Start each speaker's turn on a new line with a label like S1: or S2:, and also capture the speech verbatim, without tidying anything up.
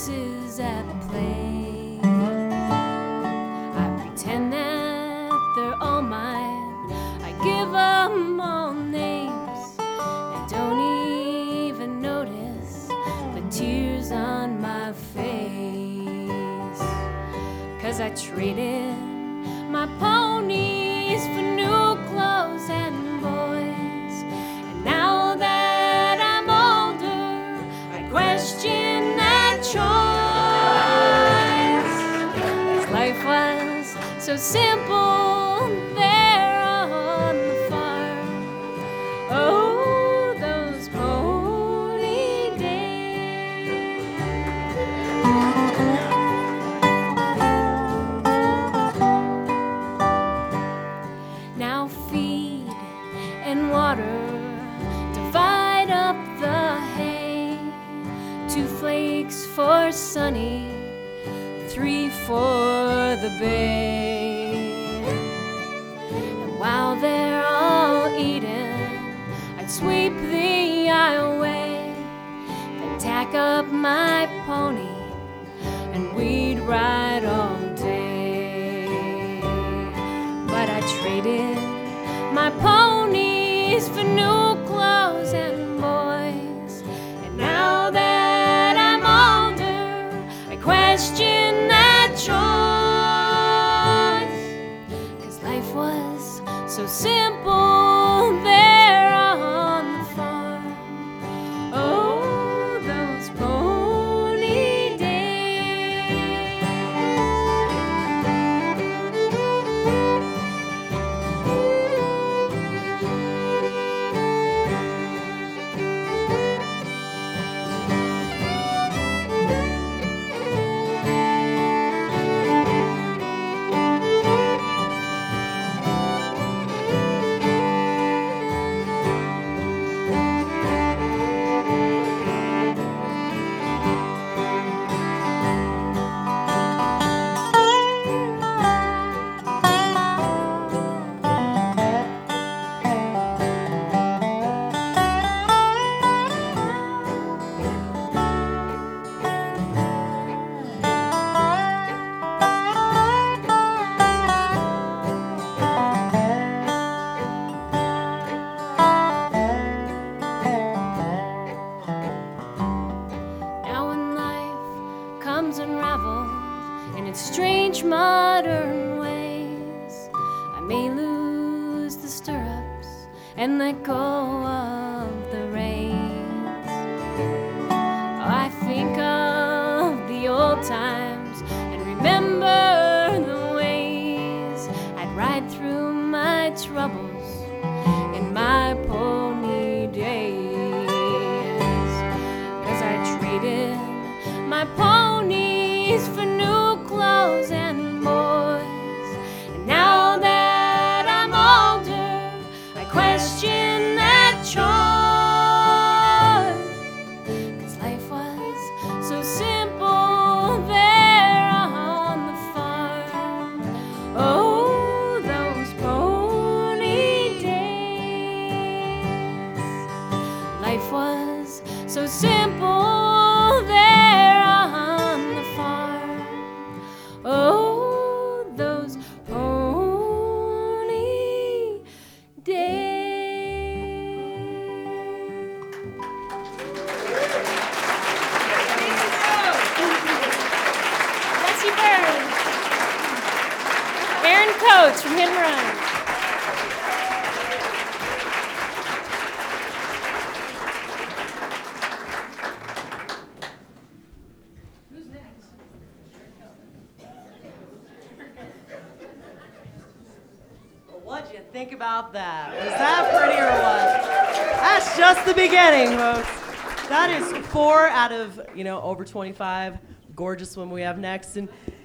S1: forces at play. I pretend that they're all mine. I give them all names and don't even notice the tears on my face. 'Cause I traded my ponies for new clothes and boys, and now that I'm older, I question that choice. 'Cause life was so simple there on the farm. Oh, those pony days. Now feed and water, divide up the hay. Two flakes for Sunny, three for the bay. And while they're all eating, I'd sweep the aisleway, then tack up my pony, and we'd ride all day. But I traded my ponies for new clothes and boys, and now that I'm older, I question that choice. 'Cause life was so simple there on the farm. Oh, those pony days. Now when life comes unraveled in its strange modern ways, I may lose the stirrups and let go of the reins. I think of the old times and remember the ways I'd ride through my troubles in my pony days. 'Cause I traded my ponies for new clothes and boys, and now that I'm older, I question that choice. 'Cause life was so simple there on the farm. Oh, those pony days. Life was so simple there on the farm. Oh, those pony days. Bessie Burns. Aaron Coates from Hit and Run.
S2: What'd you think about that? Was that pretty or what? That's just the beginning, folks. That is four out of, you know, over twenty-five gorgeous women we have next. And